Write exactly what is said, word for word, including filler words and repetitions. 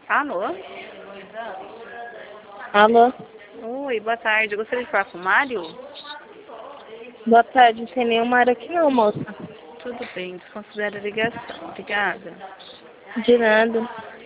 Alô? Alô? Oi, boa tarde. Eu gostaria de falar com o Mário? Boa tarde, não tem nenhuma área aqui não, moça. Tudo bem, desconsidera a ligação. Obrigada. De nada.